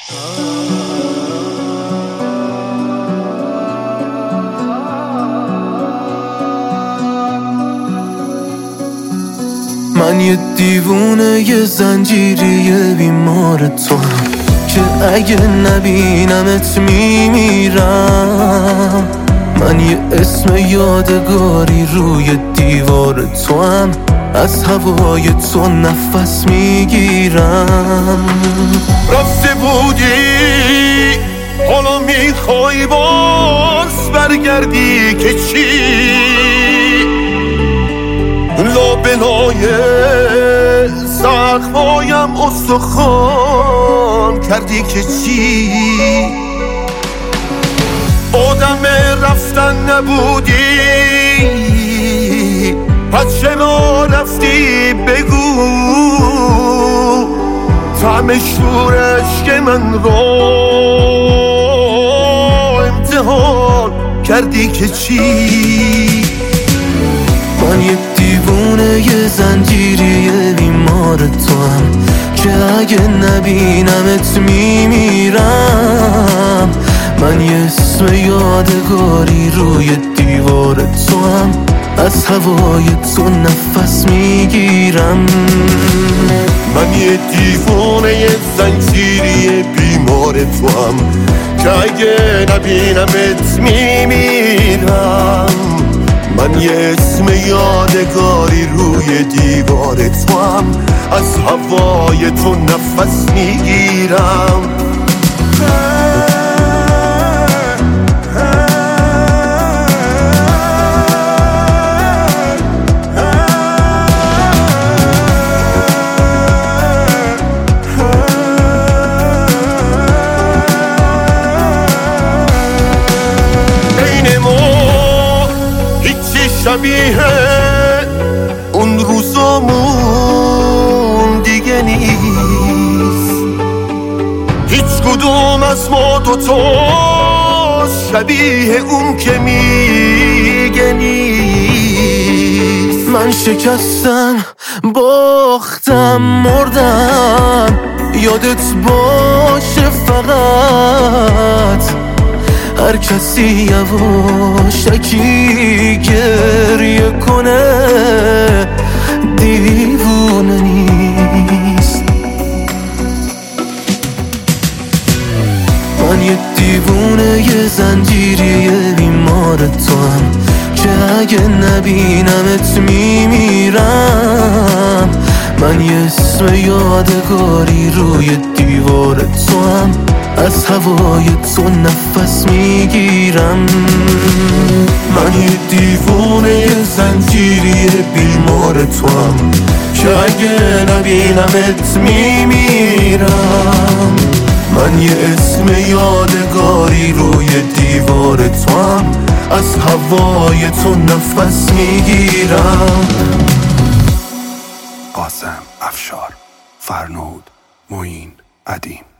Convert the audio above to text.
من یه دیوونه یه زنجیری بیمار تو هم که اگه نبینمت میمیرم. من یه اسم یادگاری روی دیوار تو هم از هوای تو نفس میگیرم. رفته بودی حالا میخوای باز برگردی که چی؟ لابلای زخمایم استخوان کردی که چی؟ آدم رفتن نبودی پس چرا رفتی بگو؟ طعم شورش که من رو امتحان کردی که چی؟ من یه دیوونه یه زنجیری بیمار تو هم که اگه نبینمت میمیرم. من یه اسم یادگاری روی دیوار تو هم از هوای تو نفس میگیرم. من یه دیوونه یه زنجیری بیمار تو هم که اگه نبینمت میمیرم. من یه اسم یادگاری روی دیوار تو هم از هوای تو نفس میگیرم. شبیه اون روزامون دیگه نیست. هیچ کدوم از ما دوتا شبیه اون که میگه نیست. من شکستم، باختم، مردم، یادت باشه فقط هر کسی یواشکی گریه کنه دیوونه نیست. من یه دیوونه یه زنجیری بیمار تو هم که اگه نبینمت میمیرم. من یه اسم یادگاری روی دیوار تو هم از هوای تو نفس میگیرم. من یه دیوونه یه زنجیری بیمار تو هم که اگه نبینمت میمیرم. من یه اسم یادگاری روی دیوار تو هم از هوای تو نفس میگیرم. قاسم، افشار، فرنود، معین، ادیم.